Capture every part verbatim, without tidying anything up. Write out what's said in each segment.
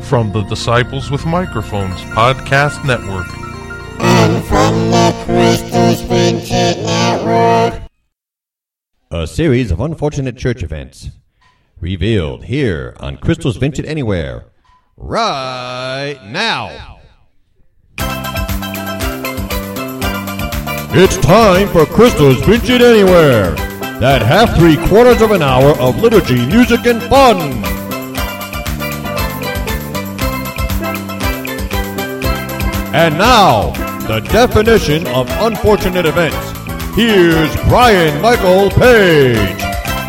from the Disciples with Microphones Podcast Network. And from the Crystal Vincent Network. A series of unfortunate church events revealed here on Crystal's Vincent Anywhere right now. It's time for Crystal's Vincent Anywhere. That half three quarters of an hour of liturgy, music, and fun. And now, the definition of unfortunate events. Here's Brian Michael Page.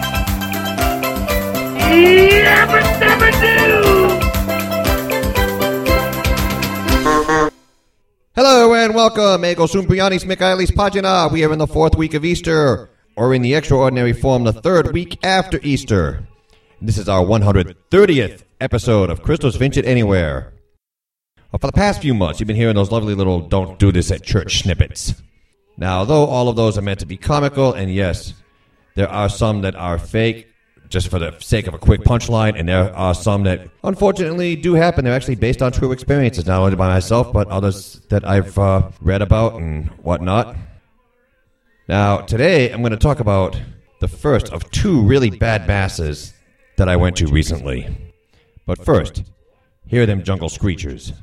Hello and welcome, Ego Sumprianis Michaelis Pagina. We are in the fourth week of Easter, or in the extraordinary form, the third week after Easter. This is our one hundred thirtieth episode of Crystal's Vincent Anywhere. Well, for the past few months, you've been hearing those lovely little don't do this at church snippets. Now, though all of those are meant to be comical, and yes, there are some that are fake, just for the sake of a quick punchline, and there are some that, unfortunately, do happen. They're actually based on true experiences, not only by myself, but others that I've uh, read about and whatnot. Now, today, I'm going to talk about the first of two really bad masses that I went to recently. But first, hear them jungle screechers.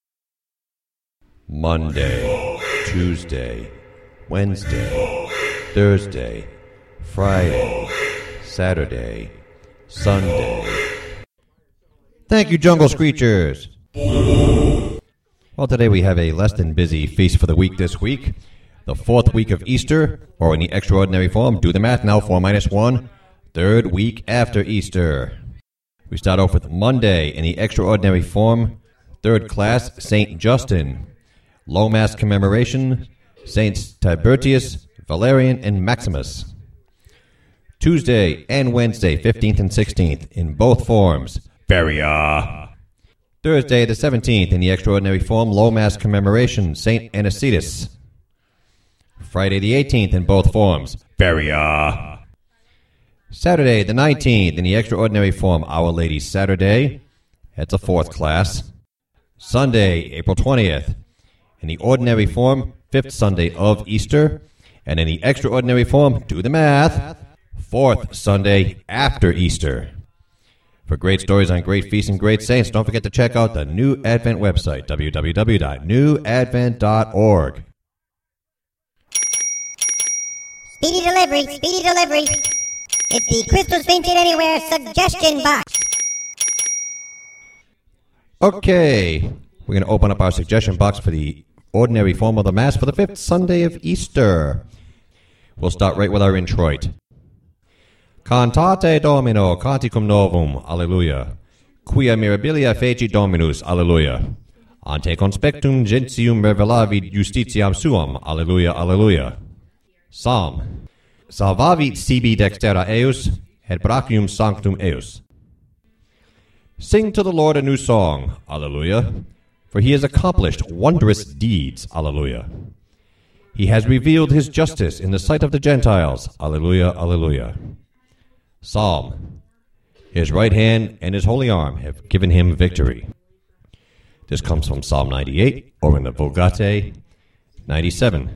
Monday, Tuesday, Wednesday, Thursday, Friday, Saturday, Sunday. Thank you, jungle screechers. Well, today we have a less than busy feast for the week this week. The fourth week of Easter, or in the extraordinary form, do the math now, four minus one, third week after Easter. We start off with Monday in the extraordinary form, third class, Saint Justin. Low Mass commemoration, Saints Tibertius, Valerian, and Maximus. Tuesday and Wednesday, fifteenth and sixteenth, in both forms, Feria. Thursday the seventeenth, in the extraordinary form, Low Mass commemoration, Saint Anicetus. Friday the eighteenth, in both forms, Feria. Saturday the nineteenth, in the extraordinary form, Our Lady's Saturday. That's a fourth class. Sunday, April twentieth. In the ordinary form, fifth Sunday of Easter. And in the extraordinary form, do the math, fourth Sunday after Easter. For great stories on great feasts and great saints, don't forget to check out the New Advent website, w w w dot new advent dot org. Speedy delivery, speedy delivery. It's the Crystal's Vincent Anywhere suggestion box. Okay, we're going to open up our suggestion box for the ordinary form of the Mass for the fifth Sunday of Easter. We'll start right with our introit. Cantate Domino, canticum novum, alleluia. Quia mirabilia feci Dominus, alleluia. Ante conspectum gentium revelavit justitiam suam, alleluia, alleluia. Psalm. Salvavit sibi dextera eus, et brachium sanctum eus. Sing to the Lord a new song, alleluia. For he has accomplished wondrous deeds, alleluia. He has revealed his justice in the sight of the Gentiles, alleluia, alleluia. Psalm. His right hand and his holy arm have given him victory. This comes from Psalm ninety-eight, or in the Vulgate, ninety-seven.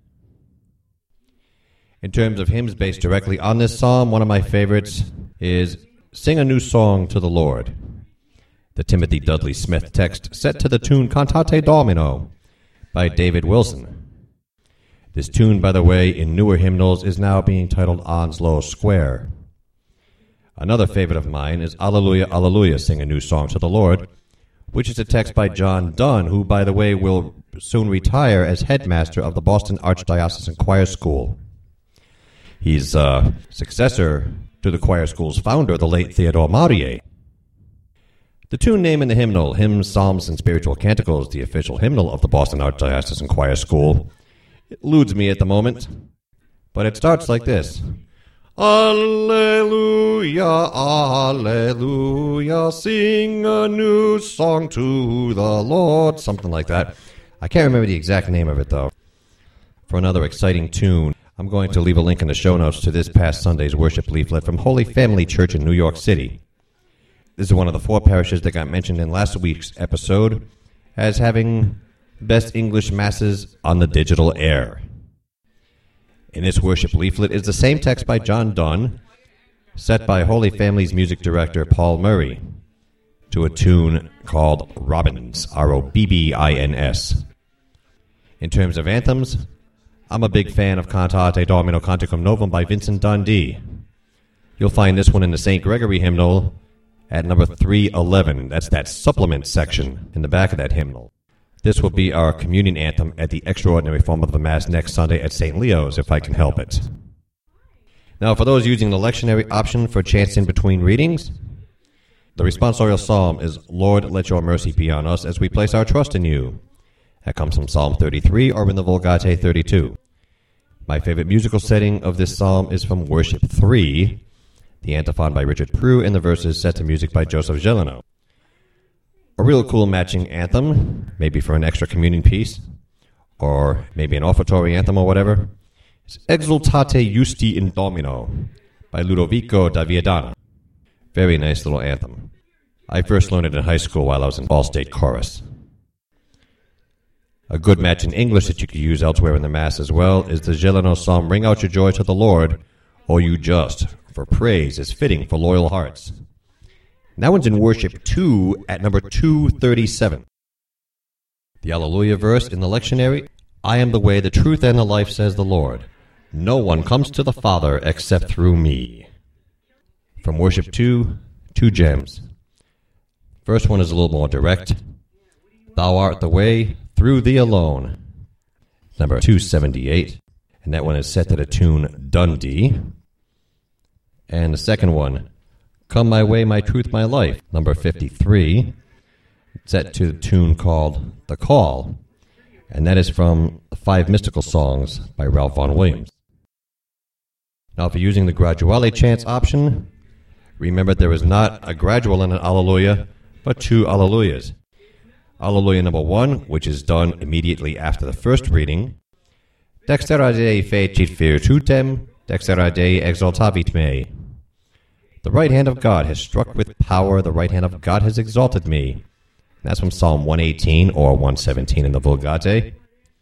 In terms of hymns based directly on this psalm, one of my favorites is Sing a New Song to the Lord. The Timothy Dudley Smith text set to the tune Cantate Domino by David Wilson. This tune, by the way, in newer hymnals is now being titled Onslow Square. Another favorite of mine is Alleluia, Alleluia, Sing a New Song to the Lord, which is a text by John Dunn, who, by the way, will soon retire as headmaster of the Boston Archdiocesan Choir School. He's a successor to the choir school's founder, the late Theodore Maurier. The tune name in the hymnal, Hymns, Psalms, and Spiritual Canticles, the official hymnal of the Boston Archdiocesan Choir School, it eludes me at the moment, but it starts like this. Alleluia, alleluia, sing a new song to the Lord. Something like that. I can't remember the exact name of it, though. For another exciting tune, I'm going to leave a link in the show notes to this past Sunday's worship leaflet from Holy Family Church in New York City. This is one of the four parishes that got mentioned in last week's episode as having best English masses on the digital air. In this worship leaflet is the same text by John Donne, set by Holy Family's music director Paul Murray, to a tune called Robbins, R O B B I N S. In terms of anthems, I'm a big fan of Cantate Domino Canticum Novum by Vincent Dundee. You'll find this one in the Saint Gregory hymnal at number three eleven. That's that supplement section in the back of that hymnal. This will be our communion anthem at the extraordinary form of the Mass next Sunday at Saint Leo's, if I can help it. Now, for those using the lectionary option for chancing between readings, the responsorial psalm is, Lord, let your mercy be on us as we place our trust in you. That comes from Psalm thirty-three or in the Vulgate thirty-two. My favorite musical setting of this psalm is from Worship three, the antiphon by Richard Prue, and the verses set to music by Joseph Gelano. A real cool matching anthem, maybe for an extra communion piece, or maybe an offertory anthem or whatever, is Exultate Justi in Domino by Ludovico da Viadana. Very nice little anthem. I first learned it in high school while I was in Ball State Chorus. A good match in English that you could use elsewhere in the Mass as well is the Gelano psalm, Ring Out Your Joy to the Lord, O you just, for praise is fitting for loyal hearts. That one's in Worship two at number two thirty-seven. The Alleluia verse in the lectionary, I am the way, the truth, and the life, says the Lord. No one comes to the Father except through me. From Worship two, two gems. First one is a little more direct. Thou art the way, through thee alone. Number two seventy-eight. And that one is set to the tune Dundee. And the second one, Come My Way, My Truth, My Life, number fifty-three, set to the tune called The Call, and that is from the Five Mystical Songs by Ralph Vaughan Williams. Now, if you're using the Graduale chants option, remember there is not a gradual in an Alleluia, but two Alleluias. Alleluia number one, which is done immediately after the first reading, Dextera Dei fecit virtutem, Dextera Dei exaltavit me. The right hand of God has struck with power, the right hand of God has exalted me. And that's from Psalm one eighteen or one seventeen in the Vulgate.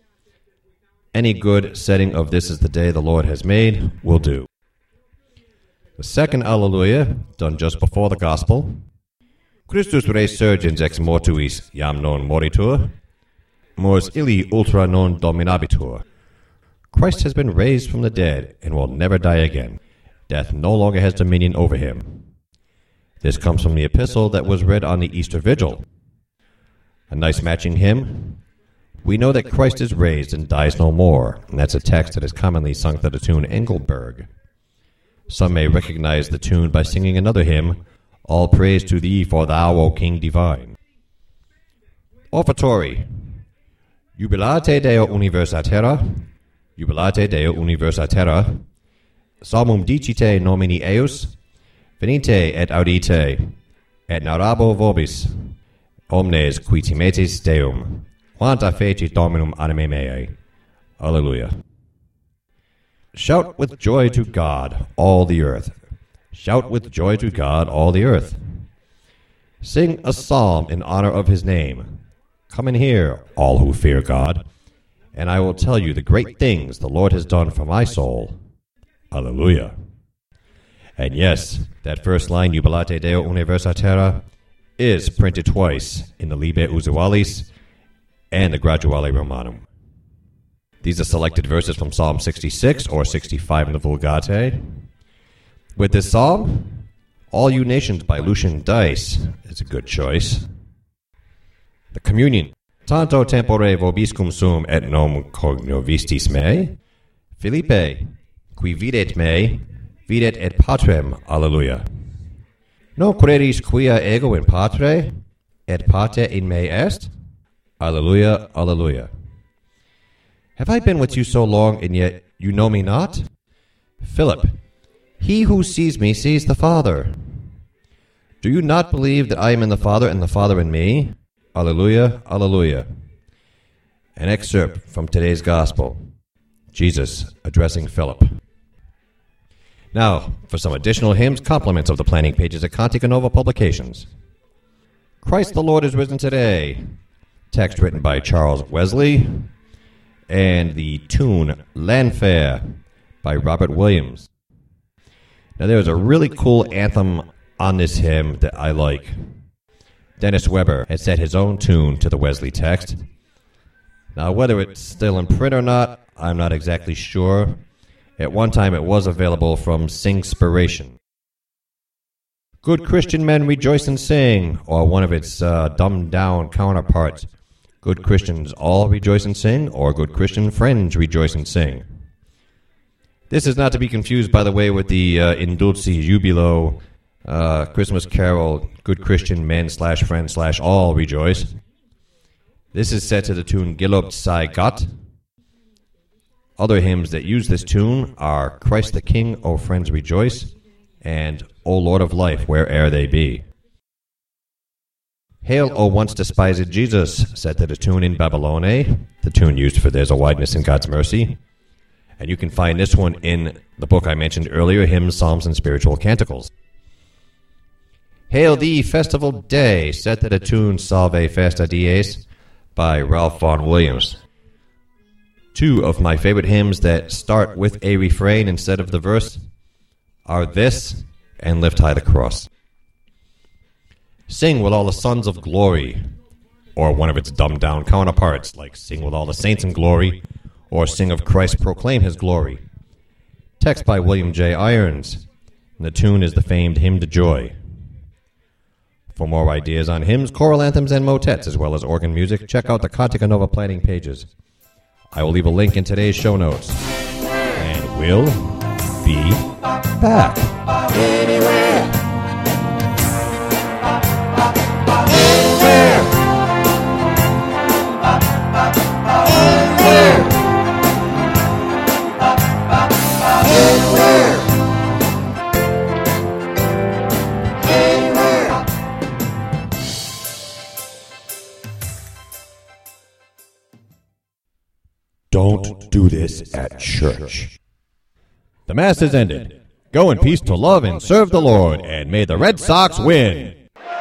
Any good setting of This is the Day the Lord has made will do. The second Alleluia, done just before the Gospel, Christus resurgens ex mortuis iam non moritur, mors illi ultra non dominabitur. Christ has been raised from the dead and will never die again. Death no longer has dominion over him. This comes from the epistle that was read on the Easter Vigil. A nice matching hymn. We know that Christ is raised and dies no more, and that's a text that is commonly sung to the tune Engelberg. Some may recognize the tune by singing another hymn, All Praise to Thee, for Thou, O King Divine. Offertory. Jubilate Deo Universa Terra, Jubilate Deo Universa Terra, Psalmum dicite nomini eus, venite et audite, et narrabo vobis, omnes qui timetis Deum, quanta fecit Dominum anime meae. Alleluia. Shout with joy to God, all the earth. Shout with joy to God, all the earth. Sing a psalm in honor of his name. Come and hear, all who fear God, and I will tell you the great things the Lord has done for my soul. Alleluia. And yes, that first line, Jubilate Deo Universa Terra, is printed twice in the Liber Usualis and the Graduale Romanum. These are selected verses from Psalm sixty-six or sixty-five in the Vulgate. With this psalm, All You Nations by Lucian Dice is a good choice. The Communion. Tanto tempore vobiscum sum et nom cognovistis me. Philippe, qui videt me, videt et patrem. Alleluia. No credis quia ego in patre, et pater in me est? Alleluia, alleluia. Have I been with you so long, and yet you know me not? Philip, he who sees me sees the Father. Do you not believe that I am in the Father, and the Father in me? Alleluia, alleluia. An excerpt from today's Gospel. Jesus addressing Philip. Now, for some additional hymns, compliments of the planning pages at Cantica Nova Publications. Christ the Lord is risen today. Text written by Charles Wesley. And the tune Landfair by Robert Williams. Now, there's a really cool anthem on this hymn that I like. Dennis Weber has set his own tune to the Wesley text. Now, whether it's still in print or not, I'm not exactly sure. At one time, it was available from Singspiration. Good Christian Men Rejoice and Sing, or one of its uh, dumbed-down counterparts, Good Christians All Rejoice and Sing, or Good Christian Friends Rejoice and Sing. This is not to be confused, by the way, with the uh, In Dulce Jubilo uh, Christmas carol, Good Christian Men slash Friends slash All Rejoice. This is set to the tune Gelobt sei Gott. Other hymns that use this tune are Christ the King, O Friends Rejoice, and O Lord of Life, Where'er They Be. Hail, O Once Despised Jesus, set to the tune In Babylone, the tune used for There's a Wideness in God's Mercy. And you can find this one in the book I mentioned earlier, Hymns, Psalms, and Spiritual Canticles. Hail Thee, Festival Day, set to the tune Salve Festa Dies by Ralph Vaughan Williams. Two of my favorite hymns that start with a refrain instead of the verse are this and Lift High the Cross. Sing with all the sons of glory, or one of its dumbed-down counterparts, like Sing with all the saints in glory, or Sing of Christ, Proclaim His Glory. Text by William J. Irons, and the tune is the famed Hymn to Joy. For more ideas on hymns, choral anthems, and motets, as well as organ music, check out the Cantica Nova planning pages. I will leave a link in today's show notes. And we'll be back. Anywhere. Anywhere. Anywhere. Anywhere. Don't do this at church. The Mass is ended. Go in peace to love and serve the Lord, and may the Red Sox win.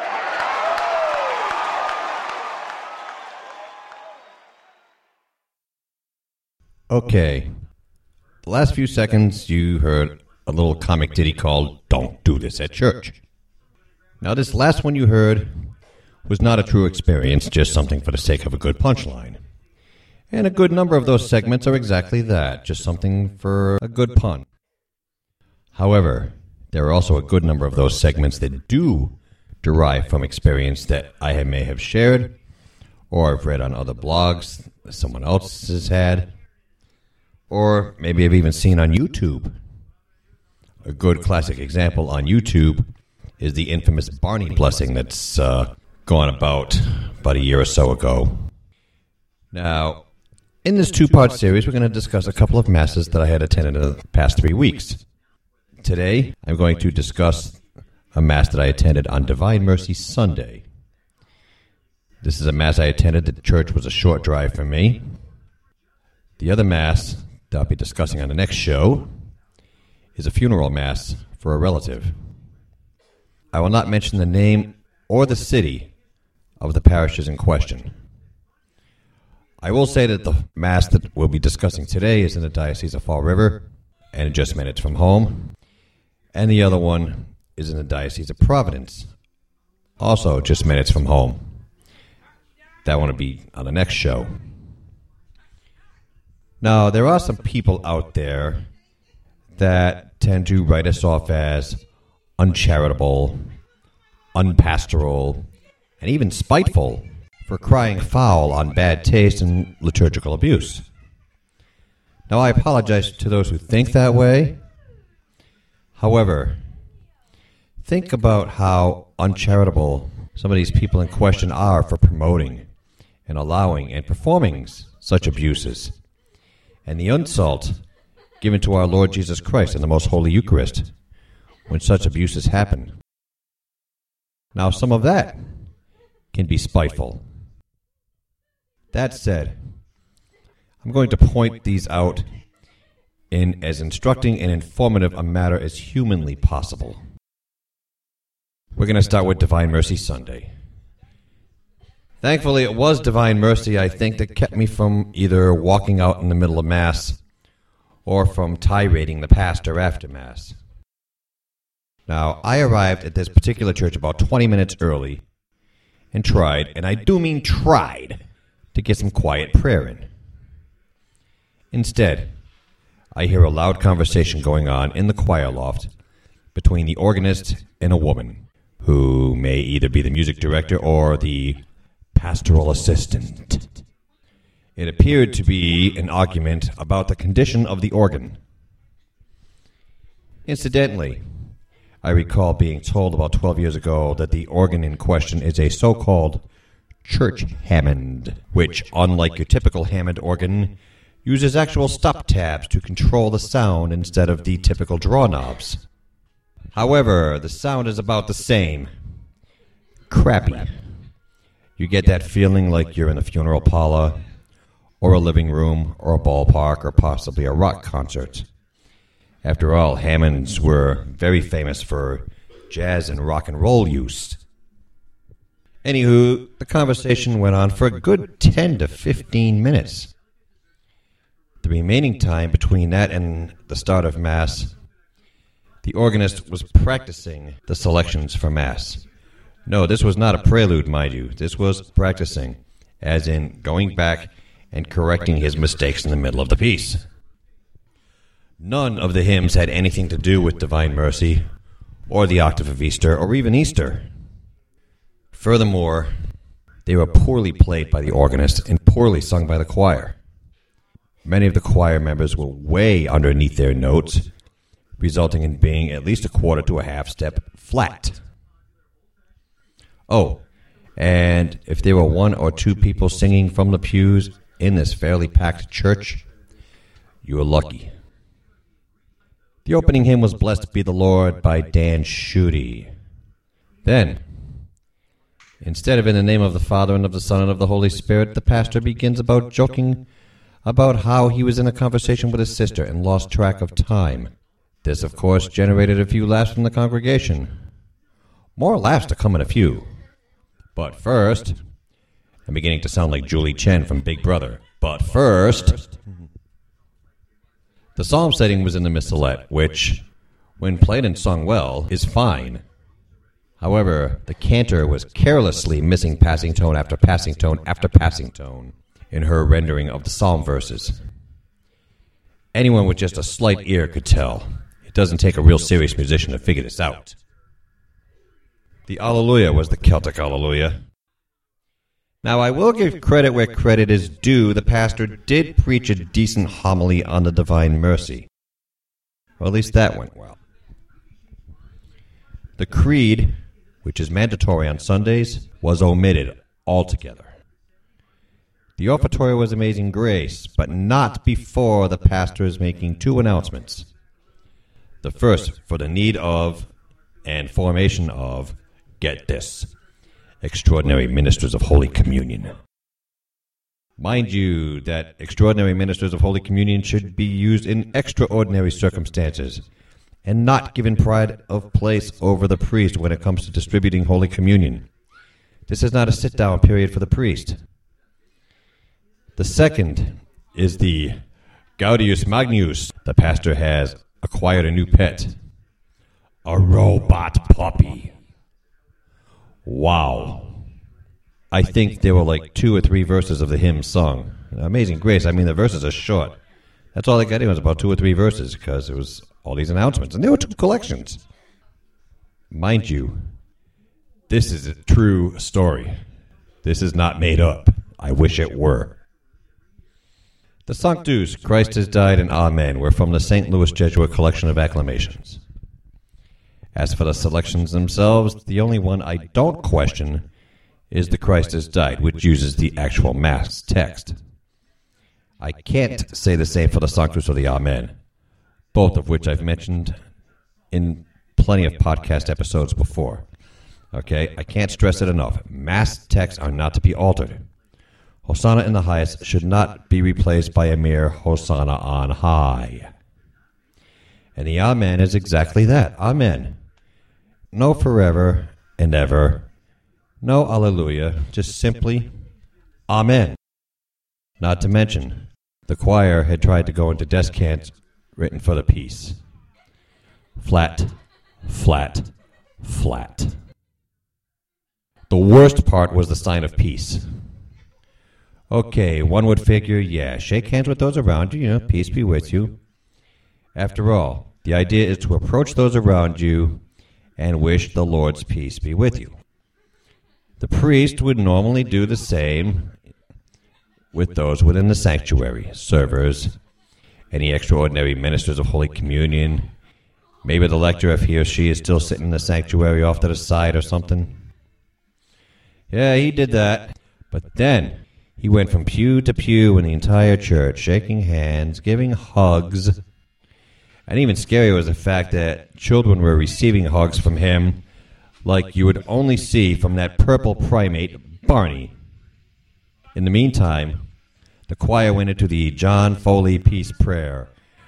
Okay. The last few seconds, you heard a little comic ditty called Don't Do This at Church. Now, this last one you heard was not a true experience, just something for the sake of a good punchline. And a good number of those segments are exactly that, just something for a good pun. However, there are also a good number of those segments that do derive from experience that I may have shared, or I've read on other blogs that someone else has had, or maybe I've even seen on YouTube. A good classic example on YouTube is the infamous Barney blessing that's uh, gone about about a year or so ago. Now, in this two-part series, we're going to discuss a couple of masses that I had attended in the past three weeks. Today, I'm going to discuss a mass that I attended on Divine Mercy Sunday. This is a mass I attended. The church was a short drive from me. The other mass that I'll be discussing on the next show is a funeral mass for a relative. I will not mention the name or the city of the parishes in question. I will say that the mass that we'll be discussing today is in the Diocese of Fall River, and just minutes from home. And the other one is in the Diocese of Providence, also just minutes from home. That one will be on the next show. Now, there are some people out there that tend to write us off as uncharitable, unpastoral, and even spiteful for crying foul on bad taste and liturgical abuse. Now, I apologize to those who think that way. However, think about how uncharitable some of these people in question are for promoting and allowing and performing such abuses, and the insult given to our Lord Jesus Christ in the Most Holy Eucharist when such abuses happen. Now, some of that can be spiteful. That said, I'm going to point these out in as instructing and informative a matter as humanly possible. We're going to start with Divine Mercy Sunday. Thankfully, it was Divine Mercy, I think, that kept me from either walking out in the middle of Mass or from tirading the pastor after Mass. Now, I arrived at this particular church about twenty minutes early and tried, and I do mean tried, to get some quiet prayer in. Instead, I hear a loud conversation going on in the choir loft between the organist and a woman who may either be the music director or the pastoral assistant. It appeared to be an argument about the condition of the organ. Incidentally, I recall being told about twelve years ago that the organ in question is a so-called church Hammond, which, unlike your typical Hammond organ, uses actual stop tabs to control the sound instead of the typical draw knobs. However, the sound is about the same. Crappy. You get that feeling like you're in a funeral parlor, or a living room, or a ballpark, or possibly a rock concert. After all, Hammonds were very famous for jazz and rock and roll use. Anywho, the conversation went on for a good ten to fifteen minutes. The remaining time between that and the start of Mass, the organist was practicing the selections for Mass. No, this was not a prelude, mind you. This was practicing, as in going back and correcting his mistakes in the middle of the piece. None of the hymns had anything to do with Divine Mercy, or the Octave of Easter, or even Easter. Furthermore, they were poorly played by the organist and poorly sung by the choir. Many of the choir members were way underneath their notes, resulting in being at least a quarter to a half step flat. Oh, and if there were one or two people singing from the pews in this fairly packed church, you were lucky. The opening hymn was Blessed Be the Lord by Dan Schutte. Then, instead of in the name of the Father and of the Son and of the Holy Spirit, the pastor begins about joking about how he was in a conversation with his sister and lost track of time. This, of course, generated a few laughs from the congregation. More laughs to come in a few. But first, I'm beginning to sound like Julie Chen from Big Brother. But first, the psalm setting was in the Missalette, which, when played and sung well, is fine. However, the cantor was carelessly missing passing tone after passing tone after passing tone in her rendering of the psalm verses. Anyone with just a slight ear could tell. It doesn't take a real serious musician to figure this out. The Alleluia was the Celtic Alleluia. Now, I will give credit where credit is due. The pastor did preach a decent homily on the Divine Mercy. Or at least that went well. The Creed, which is mandatory on Sundays, was omitted altogether. The offertory was Amazing Grace, but not before the pastor is making two announcements. The first, for the need of and formation of, get this, extraordinary ministers of Holy Communion. Mind you that extraordinary ministers of Holy Communion should be used in extraordinary circumstances and not given pride of place over the priest when it comes to distributing Holy Communion. This is not a sit-down period for the priest. The second is the Gaudius Magnus. The pastor has acquired a new pet, a robot puppy. Wow. I think there were like two or three verses of the hymn sung. Amazing Grace, I mean, the verses are short. That's all they got in was about two or three verses because it was all these announcements. And there were two collections. Mind you, this is a true story. This is not made up. I wish it were. The Sanctus, Christ has died, and Amen were from the Saint Louis Jesuit collection of acclamations. As for the selections themselves, the only one I don't question is the Christ has died, which uses the actual Mass text. I can't say the same for the Sanctus or the Amen, both of which I've mentioned in plenty of podcast episodes before. Okay, I can't stress it enough. Mass texts are not to be altered. Hosanna in the highest should not be replaced by a mere Hosanna on high. And the Amen is exactly that. Amen. No forever and ever. No Alleluia. Just simply Amen. Not to mention, the choir had tried to go into descants written for the piece. Flat, flat, flat. The worst part was the sign of peace. Okay, one would figure, yeah, shake hands with those around you, you know, peace be with you. After all, the idea is to approach those around you and wish the Lord's peace be with you. The priest would normally do the same with those within the sanctuary, servers, any extraordinary ministers of Holy Communion, maybe the lector if he or she is still sitting in the sanctuary off to the side or something. Yeah, he did that. But then he went from pew to pew in the entire church, shaking hands, giving hugs. And even scarier was the fact that children were receiving hugs from him like you would only see from that purple primate, Barney. In the meantime, the choir went into the John Foley Peace Prayer.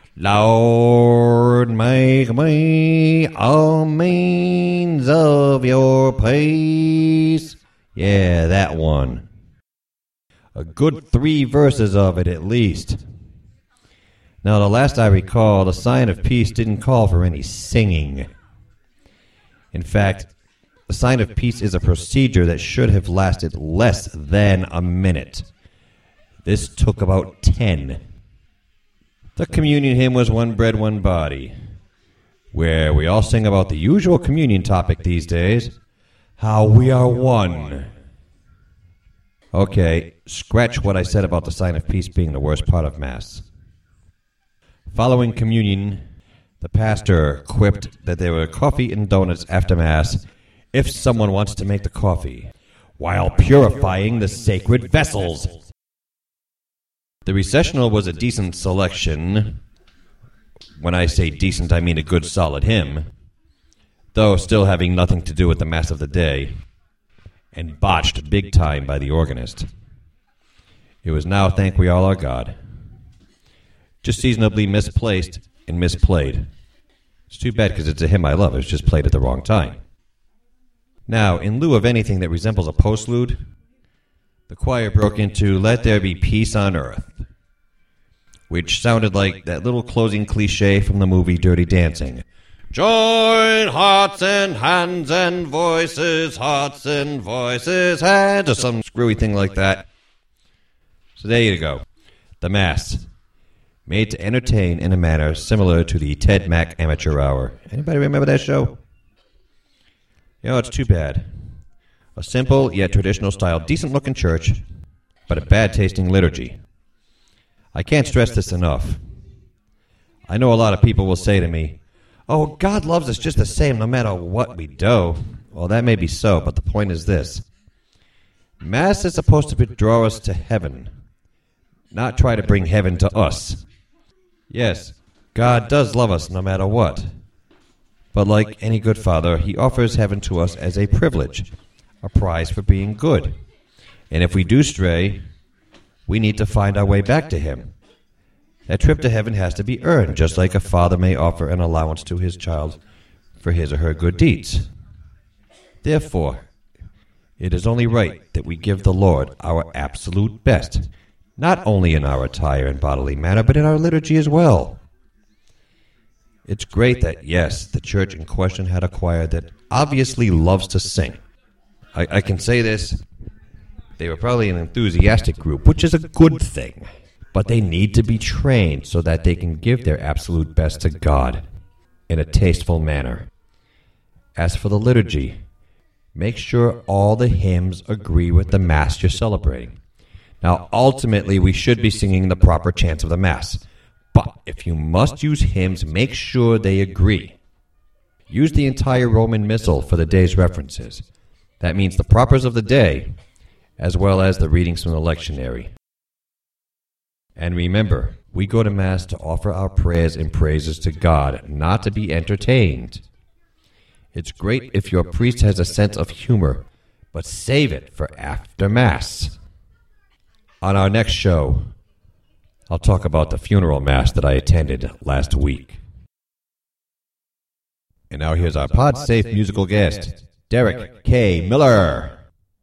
Lord, make me a means of your peace. Yeah, that one. A good three verses of it at least. Now, the last I recall, the sign of peace didn't call for any singing. In fact, the sign of peace is a procedure that should have lasted less than a minute. This took about ten. The communion hymn was One Bread, One Body, where we all sing about the usual communion topic these days, how we are one. Okay, scratch what I said about the sign of peace being the worst part of Mass. Following communion, the pastor quipped that there were coffee and donuts after Mass if someone wants to make the coffee, while purifying the sacred vessels. The recessional was a decent selection. When I say decent, I mean a good solid hymn, though still having nothing to do with the Mass of the day, and botched big time by the organist. It was Now Thank We All Our God. Just seasonably misplaced and misplayed. It's too bad because it's a hymn I love. It was just played at the wrong time. Now, in lieu of anything that resembles a postlude, the choir broke into Let There Be Peace on Earth, which sounded like that little closing cliche from the movie Dirty Dancing. Join hearts and hands and voices, hearts and voices, hands, or some screwy thing like that. So there you go. The Mass, made to entertain in a manner similar to the Ted Mack Amateur Hour. Anybody remember that show? You know, it's too bad. A simple yet traditional style, decent-looking church, but a bad-tasting liturgy. I can't stress this enough. I know a lot of people will say to me, oh, God loves us just the same no matter what we do. Well, that may be so, but the point is this. Mass is supposed to draw us to heaven, not try to bring heaven to us. Yes, God does love us no matter what. But like any good father, he offers heaven to us as a privilege, a prize for being good. And if we do stray, we need to find our way back to him. That trip to heaven has to be earned, just like a father may offer an allowance to his child for his or her good deeds. Therefore, it is only right that we give the Lord our absolute best, not only in our attire and bodily manner, but in our liturgy as well. It's great that, yes, the church in question had a choir that obviously loves to sing. I, I can say this, they were probably an enthusiastic group, which is a good thing. But they need to be trained so that they can give their absolute best to God in a tasteful manner. As for the liturgy, make sure all the hymns agree with the Mass you're celebrating. Now, ultimately, we should be singing the proper chants of the Mass. But if you must use hymns, make sure they agree. Use the entire Roman Missal for the day's references. That means the propers of the day, as well as the readings from the lectionary. And remember, we go to Mass to offer our prayers and praises to God, not to be entertained. It's great if your priest has a sense of humor, but save it for after Mass. On our next show, I'll talk about the funeral Mass that I attended last week. And now here's our pod-safe musical guest, Derek K. Miller.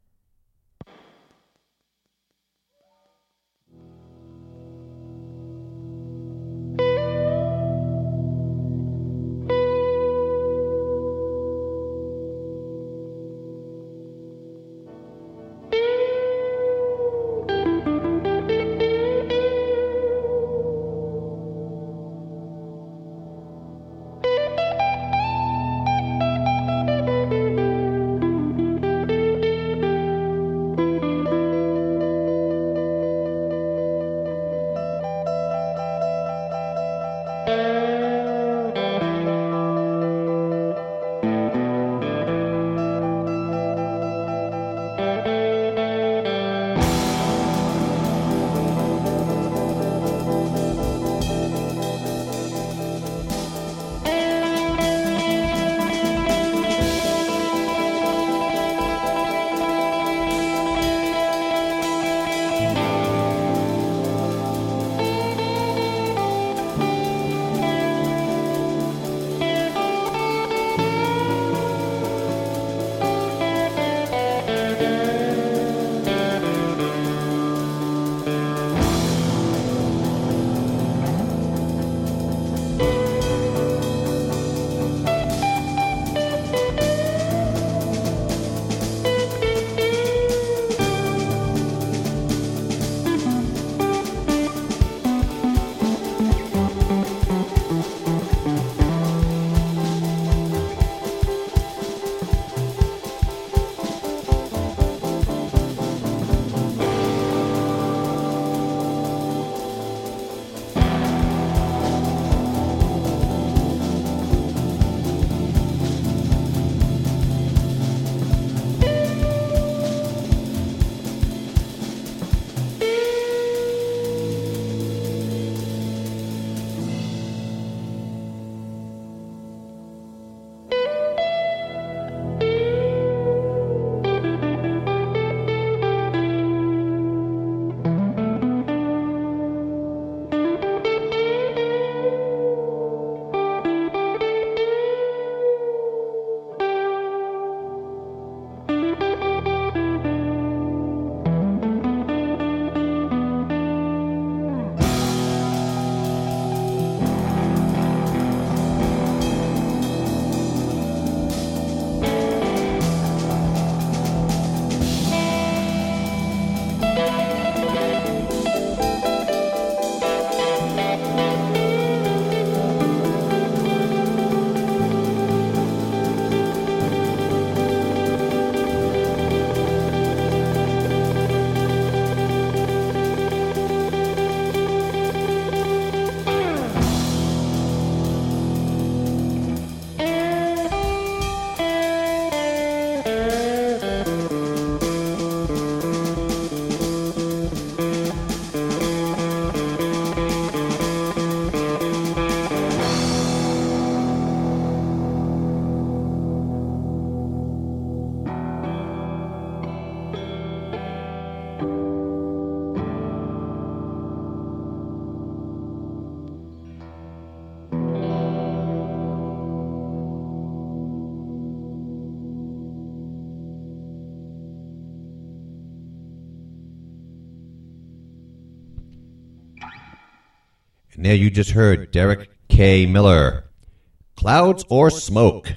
And there you just heard Derek K. Miller. Clouds or smoke?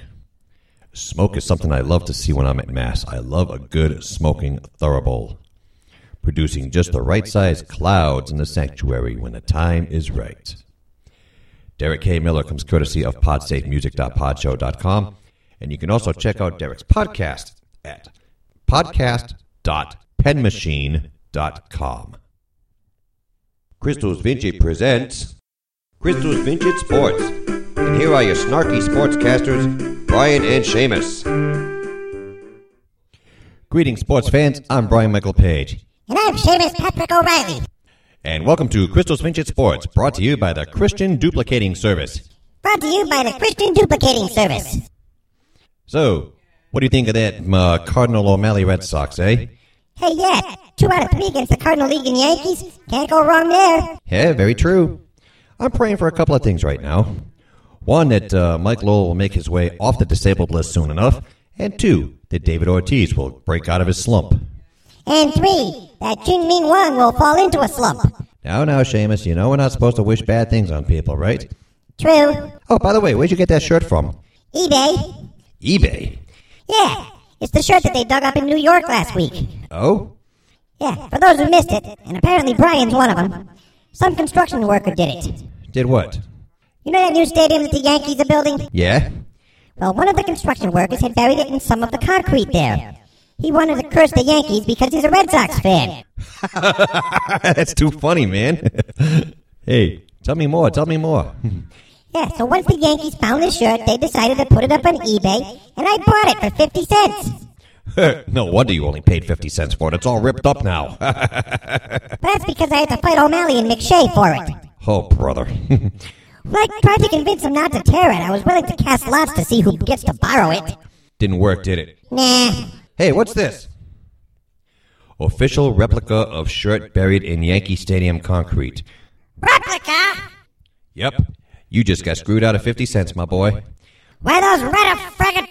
Smoke is something I love to see when I'm at Mass. I love a good smoking thurible, producing just the right size clouds in the sanctuary when the time is right. Derek K. Miller comes courtesy of podsafe music dot podshow dot com, and you can also check out Derek's podcast at podcast dot penmachine dot com. Crystal's Vintage presents Crystal's Vintage Sports, and here are your snarky sportscasters, Brian and Seamus. Greetings, sports fans. I'm Brian Michael Page. And I'm Seamus Patrick O'Reilly. And welcome to Crystal's Vintage Sports, brought to you by the Christian Duplicating Service. Brought to you by the Christian Duplicating Service. So, what do you think of that uh, Cardinal O'Malley Red Sox, eh? Hey, yeah, two out of three against the Cardinal League and Yankees. Can't go wrong there. Yeah, very true. I'm praying for a couple of things right now. One, that uh, Mike Lowell will make his way off the disabled list soon enough. And two, that David Ortiz will break out of his slump. And three, that Jin Ming Wang will fall into a slump. Now, now, Seamus, you know we're not supposed to wish bad things on people, right? True. Oh, by the way, where'd you get that shirt from? eBay. eBay? Yeah, it's the shirt that they dug up in New York last week. Oh? Yeah, for those who missed it, and apparently Brian's one of them, some construction worker did it. Did what? You know that new stadium that the Yankees are building? Yeah? Well, one of the construction workers had buried it in some of the concrete there. He wanted to curse the Yankees because he's a Red Sox fan. That's too funny, man. Hey, tell me more, tell me more. Yeah, so once the Yankees found the shirt, they decided to put it up on eBay, and I bought it for fifty cents. No wonder you only paid fifty cents for it. It's all ripped up now. But that's because I had to fight O'Malley and McShay for it. Oh, brother. Well, I tried to convince him not to tear it. I was willing to cast lots to see who gets to borrow it. Didn't work, did it? Nah. Hey, what's this? Official replica of shirt buried in Yankee Stadium concrete. Replica? Yep. You just got screwed out of fifty cents, my boy. Why those red fraggot...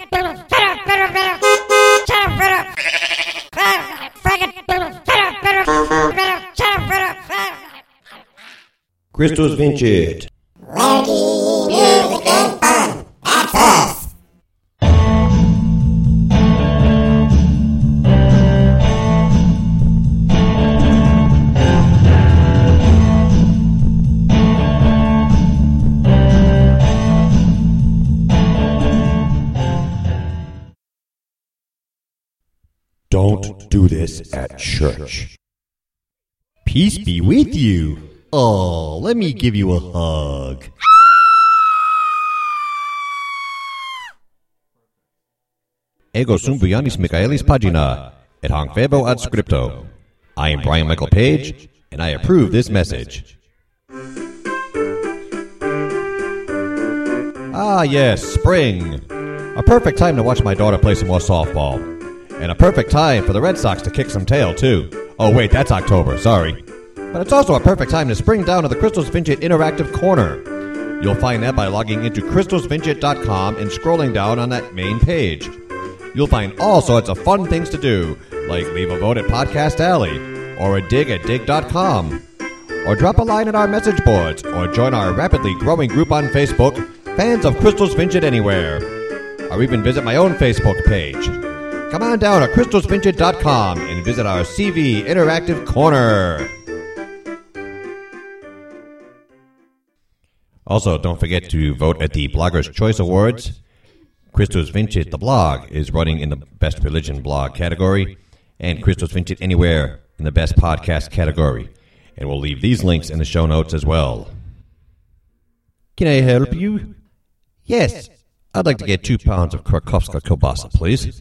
Christos Vincit. Wacky music and fun. That's us. Don't do this at church. Peace be with you. Oh, let me give you a hug. Ego sum buyanis Michaelis pagina, et hanc febo ad scripto. I am Brian Michael Page, and I approve this message. Ah, yes, spring. A perfect time to watch my daughter play some more softball. And a perfect time for the Red Sox to kick some tail, too. Oh, wait, that's October, sorry. But it's also a perfect time to spring down to the Christos Vincit Interactive Corner. You'll find that by logging into Christos Vincit dot com and scrolling down on that main page. You'll find all sorts of fun things to do, like leave a vote at Podcast Alley, or a dig at dig dot com, or drop a line at our message boards, or join our rapidly growing group on Facebook, Fans of Christos Vincit Anywhere, or even visit my own Facebook page. Come on down to Christos Vincit dot com and visit our C V Interactive Corner. Also, don't forget to vote at the Blogger's Choice Awards. Christos Vincit, the blog, is running in the Best Religion blog category, and Christos Vincit Anywhere in the Best Podcast category. And we'll leave these links in the show notes as well. Can I help you? Yes, I'd like to get two pounds of Krakowska kielbasa, please.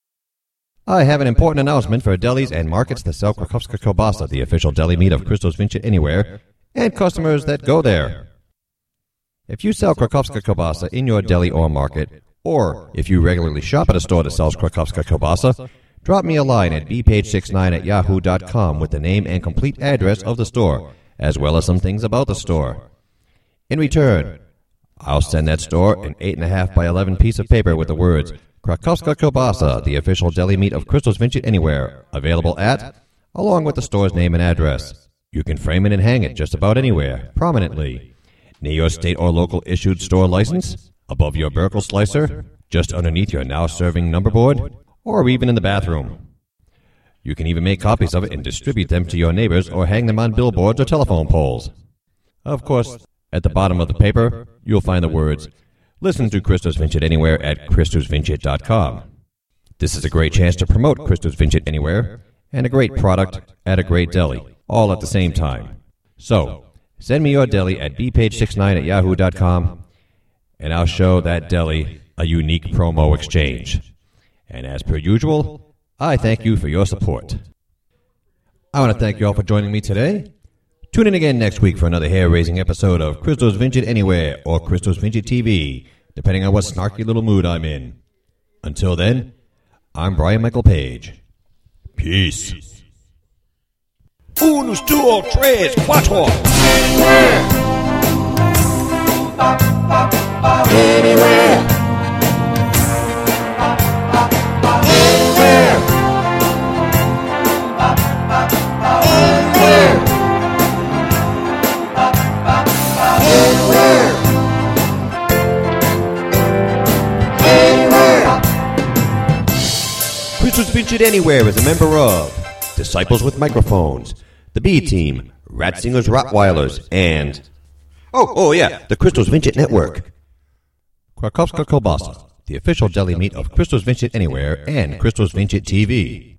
I have an important announcement for delis and markets that sell Krakowska kielbasa, the official deli meat of Christos Vincit Anywhere, and customers that go there. If you sell Krakowska kielbasa in your deli or market, or if you regularly shop at a store that sells Krakowska kielbasa, drop me a line at b page sixty-nine at yahoo dot com with the name and complete address of the store, as well as some things about the store. In return, I'll send that store an eight and a half by eleven piece of paper with the words Krakowska kielbasa, the official deli meat of Christos Vincit Anywhere, available at, along with the store's name and address. You can frame it and hang it just about anywhere, prominently. Near your state or local issued store license, above your Burkle slicer, just underneath your now serving number board, or even in the bathroom. You can even make copies of it and distribute them to your neighbors or hang them on billboards or telephone poles. Of course, at the bottom of the paper, you'll find the words, Listen to Christos Vincit Anywhere at Christos Vincit dot com. This is a great chance to promote Christos Vincit Anywhere and a great product at a great deli, all at the same time. So, send me your deli at b page sixty-nine at yahoo dot com, and I'll show that deli a unique promo exchange. And as per usual, I thank you for your support. I want to thank you all for joining me today. Tune in again next week for another hair-raising episode of Christos Vincit Anywhere or Christos Vincit T V, depending on what snarky little mood I'm in. Until then, I'm Brian Michael Page. Peace. Unus, duo, tres, cuatro. Anywhere. Anywhere. Anywhere. Anywhere. Anywhere. Christmas Vincent Anywhere is a member of Disciples with Microphones, the B Team, Ratsingers Rottweilers, and oh, oh yeah, the Christos Vincent Network. Krakowska Kielbasa, the official deli meat of Christos Vincent Anywhere and Christos Vincent T V.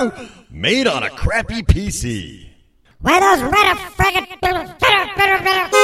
Made on a crappy P C. Why those red friggin'